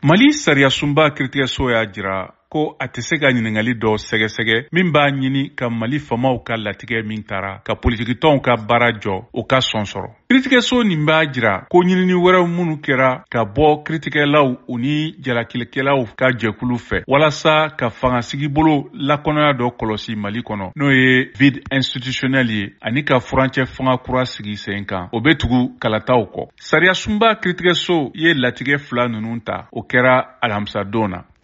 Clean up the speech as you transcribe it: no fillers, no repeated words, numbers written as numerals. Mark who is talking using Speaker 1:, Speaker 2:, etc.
Speaker 1: Mali sariya sunba kiiritigɛso y'a jira ko a tɛ se ka ɲiningali dɔ sɛgɛsɛgɛ min b'a ɲini ka Mali famaw ka latigɛ min taara ka politikitɔnw ka baara jɔ o ka sɔn sɔrɔ. Kiiritigɛso nin b'a jira ko ɲinini wɛrɛw minnu kɛra ka bɔ kiiritigɛlaw u ni jalakilikɛlaw ka jɛkulu fɛ walasa ka fangasigi bolo lakɔnɔya dɔ kɔlɔsi Mali kɔnɔ n'o ye vide institutionnel ye ani ka furancɛ fanga kura sigi sen kan o bɛ tugu kalataw kɔ. Sariya sunba kiiritigɛso ye latigɛ 2 ninnu ta o kɛra alamisa don na.